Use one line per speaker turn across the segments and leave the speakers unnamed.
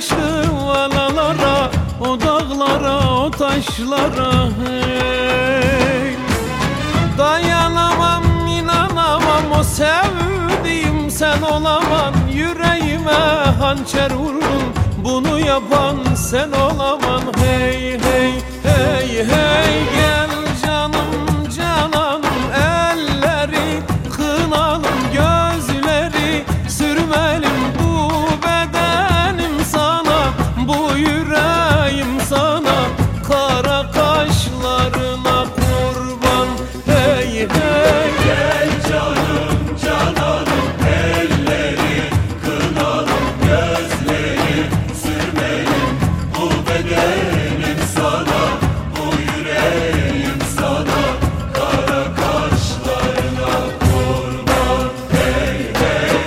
yaşlı valalara, o dağlara, o taşlara hey. Dayanamam, inanamam, o sevdiğim sen olaman. Yüreğime hançer vurdun, bunu yapan sen olaman. Hey hey hey hey, gel canım cananım, elleri kınalım, gözleri sürmelim, bu bedenim sana, bu yüreğim sana, kara kaşlarına kurban. Hey hey,
Gel canım cananım, elleri kınalım, gözleri sürmelim, bu bedenim sana, bu yüreğim sana, kara kaşlarına kurban. Hey hey.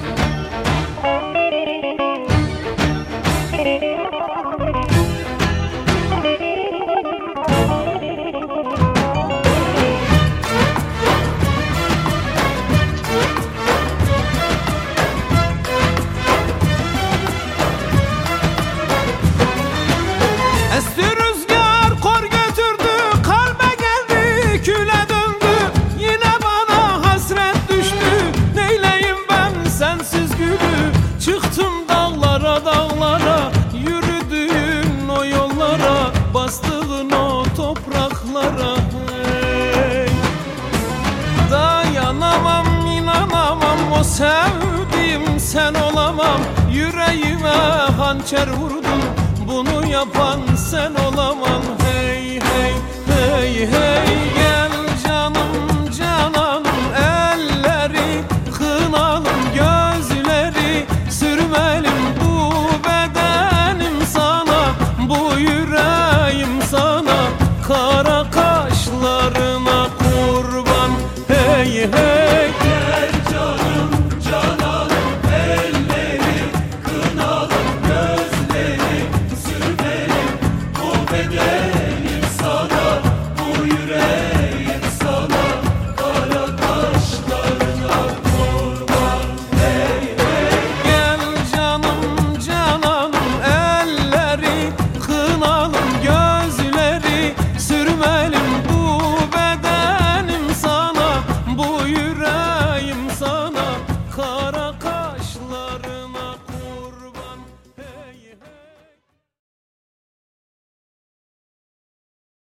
Esti rüzgar kor götürdü, kalbe geldi, küle döndü. Yine bana hasret düştü, neyleyim ben sensiz gülü. Çıktım dağlara dağlara, yürüdüğün o yollara, bastığın o topraklara hey. Dayanamam, inanamam, o sevdiğim sen olamam. Yüreğime hançer vurdun, bunu yapan sen olaman. Hey hey hey hey, gel